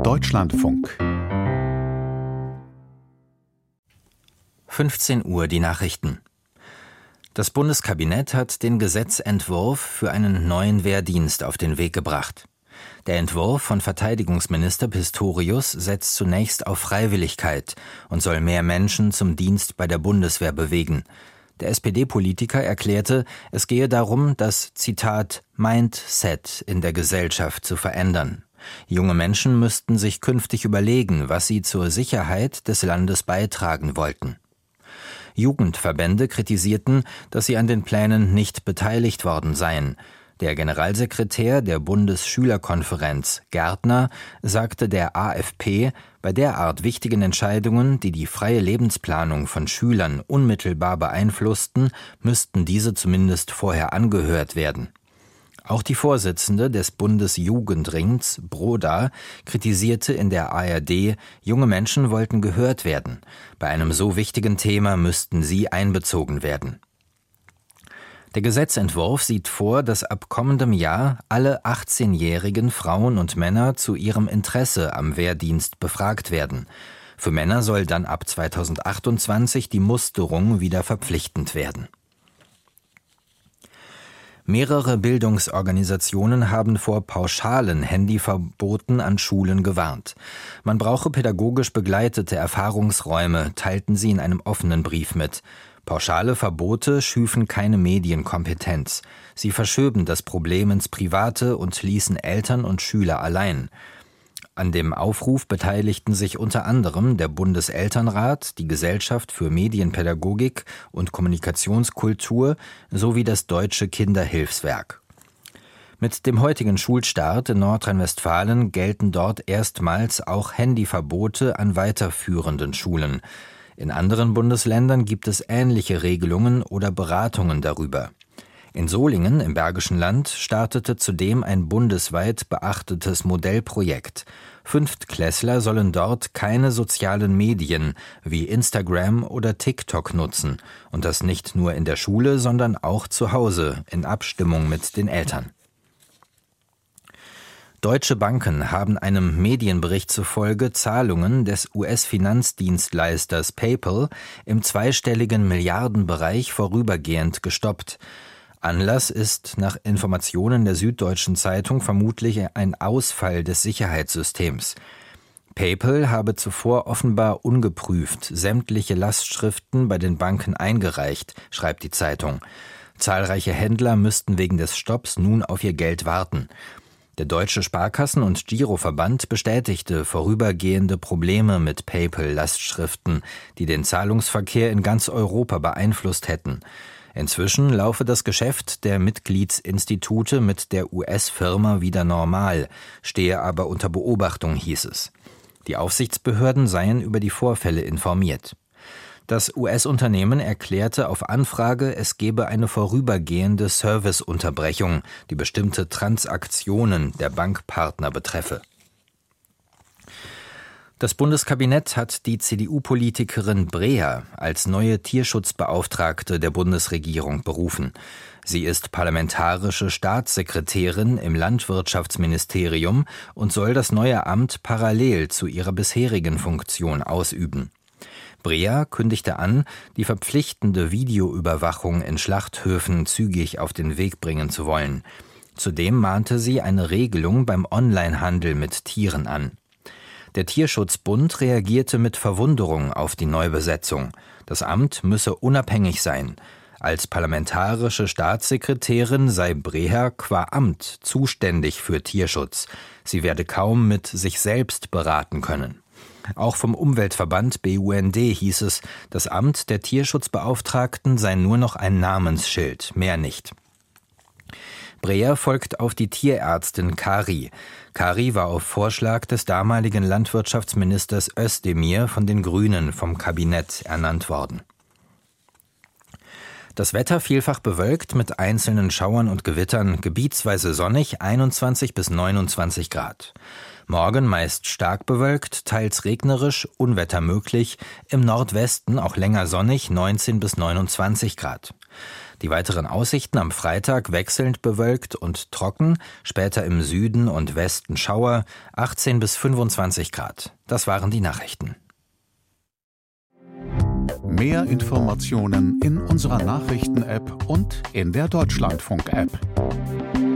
Deutschlandfunk. 15 Uhr die Nachrichten. Das Bundeskabinett hat den Gesetzentwurf für einen neuen Wehrdienst auf den Weg gebracht. Der Entwurf von Verteidigungsminister Pistorius setzt zunächst auf Freiwilligkeit und soll mehr Menschen zum Dienst bei der Bundeswehr bewegen. Der SPD-Politiker erklärte, es gehe darum, das, Zitat, Mindset in der Gesellschaft zu verändern. Junge Menschen müssten sich künftig überlegen, was sie zur Sicherheit des Landes beitragen wollten. Jugendverbände kritisierten, dass sie an den Plänen nicht beteiligt worden seien. Der Generalsekretär der Bundesschülerkonferenz, Gärtner, sagte der AfP, bei derart wichtigen Entscheidungen, die die freie Lebensplanung von Schülern unmittelbar beeinflussten, müssten diese zumindest vorher angehört werden. Auch die Vorsitzende des Bundesjugendrings, Broda, kritisierte in der ARD, junge Menschen wollten gehört werden. Bei einem so wichtigen Thema müssten sie einbezogen werden. Der Gesetzentwurf sieht vor, dass ab kommendem Jahr alle 18-jährigen Frauen und Männer zu ihrem Interesse am Wehrdienst befragt werden. Für Männer soll dann ab 2028 die Musterung wieder verpflichtend werden. Mehrere Bildungsorganisationen haben vor pauschalen Handyverboten an Schulen gewarnt. Man brauche pädagogisch begleitete Erfahrungsräume, teilten sie in einem offenen Brief mit. Pauschale Verbote schüfen keine Medienkompetenz. Sie verschöben das Problem ins Private und ließen Eltern und Schüler allein. An dem Aufruf beteiligten sich unter anderem der Bundeselternrat, die Gesellschaft für Medienpädagogik und Kommunikationskultur sowie das Deutsche Kinderhilfswerk. Mit dem heutigen Schulstart in Nordrhein-Westfalen gelten dort erstmals auch Handyverbote an weiterführenden Schulen. In anderen Bundesländern gibt es ähnliche Regelungen oder Beratungen darüber. In Solingen im Bergischen Land startete zudem ein bundesweit beachtetes Modellprojekt. Fünftklässler sollen dort keine sozialen Medien wie Instagram oder TikTok nutzen. Und das nicht nur in der Schule, sondern auch zu Hause in Abstimmung mit den Eltern. Deutsche Banken haben einem Medienbericht zufolge Zahlungen des US-Finanzdienstleisters PayPal im zweistelligen Milliardenbereich vorübergehend gestoppt. Anlass ist nach Informationen der Süddeutschen Zeitung vermutlich ein Ausfall des Sicherheitssystems. PayPal habe zuvor offenbar ungeprüft sämtliche Lastschriften bei den Banken eingereicht, schreibt die Zeitung. Zahlreiche Händler müssten wegen des Stopps nun auf ihr Geld warten. Der Deutsche Sparkassen- und Giroverband bestätigte vorübergehende Probleme mit PayPal-Lastschriften, die den Zahlungsverkehr in ganz Europa beeinflusst hätten. Inzwischen laufe das Geschäft der Mitgliedsinstitute mit der US-Firma wieder normal, stehe aber unter Beobachtung, hieß es. Die Aufsichtsbehörden seien über die Vorfälle informiert. Das US-Unternehmen erklärte auf Anfrage, es gebe eine vorübergehende Serviceunterbrechung, die bestimmte Transaktionen der Bankpartner betreffe. Das Bundeskabinett hat die CDU-Politikerin Breher als neue Tierschutzbeauftragte der Bundesregierung berufen. Sie ist parlamentarische Staatssekretärin im Landwirtschaftsministerium und soll das neue Amt parallel zu ihrer bisherigen Funktion ausüben. Breher kündigte an, die verpflichtende Videoüberwachung in Schlachthöfen zügig auf den Weg bringen zu wollen. Zudem mahnte sie eine Regelung beim Onlinehandel mit Tieren an. Der Tierschutzbund reagierte mit Verwunderung auf die Neubesetzung. Das Amt müsse unabhängig sein. Als parlamentarische Staatssekretärin sei Breher qua Amt zuständig für Tierschutz. Sie werde kaum mit sich selbst beraten können. Auch vom Umweltverband BUND hieß es, das Amt der Tierschutzbeauftragten sei nur noch ein Namensschild, mehr nicht. Breher folgt auf die Tierärztin Kari. Kari war auf Vorschlag des damaligen Landwirtschaftsministers Özdemir von den Grünen vom Kabinett ernannt worden. Das Wetter vielfach bewölkt mit einzelnen Schauern und Gewittern, gebietsweise sonnig, 21 bis 29 Grad. Morgen meist stark bewölkt, teils regnerisch, Unwetter möglich, im Nordwesten auch länger sonnig, 19 bis 29 Grad. Die weiteren Aussichten am Freitag wechselnd bewölkt und trocken, später im Süden und Westen Schauer, 18 bis 25 Grad. Das waren die Nachrichten. Mehr Informationen in unserer Nachrichten-App und in der Deutschlandfunk-App.